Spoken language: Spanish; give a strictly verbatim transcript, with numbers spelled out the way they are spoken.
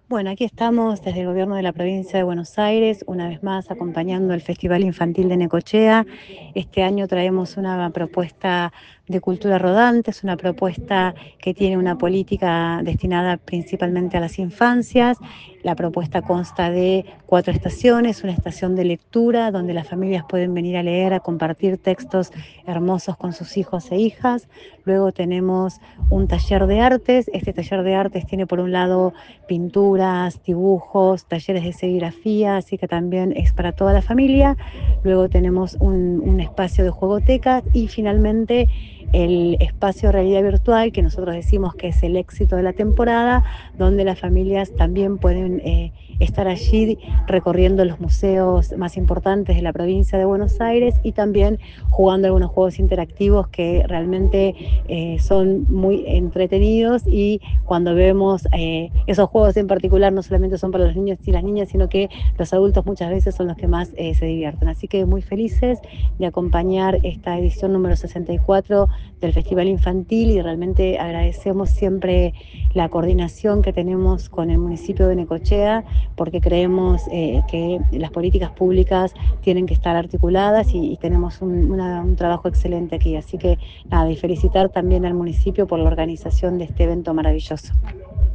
Bueno, aquí estamos desde el Gobierno de la Provincia de Buenos Aires, una vez más acompañando el Festival Infantil de Necochea. Este año traemos una propuesta de cultura rodante, es una propuesta que tiene una política destinada principalmente a las infancias. La propuesta consta de cuatro estaciones, una estación de lectura donde las familias pueden venir a leer, a compartir textos hermosos con sus hijos e hijas. Luego tenemos un taller de artes. Este taller de artes tiene por un lado pinturas, dibujos, talleres de serigrafía, así que también es para toda la familia. Luego tenemos un, un espacio de juegoteca y finalmente el espacio realidad virtual, que nosotros decimos que es el éxito de la temporada, donde las familias también pueden eh, estar allí recorriendo los museos más importantes de la provincia de Buenos Aires y también jugando algunos juegos interactivos que realmente eh, son muy entretenidos, y cuando vemos eh, esos juegos en particular no solamente son para los niños y las niñas, sino que los adultos muchas veces son los que más eh, se divierten. Así que muy felices de acompañar esta edición número sesenta y cuatro del Festival Infantil, y realmente agradecemos siempre la coordinación que tenemos con el municipio de Necochea, porque creemos eh, que las políticas públicas tienen que estar articuladas y, y tenemos un, una, un trabajo excelente aquí. Así que nada, y felicitar también al municipio por la organización de este evento maravilloso.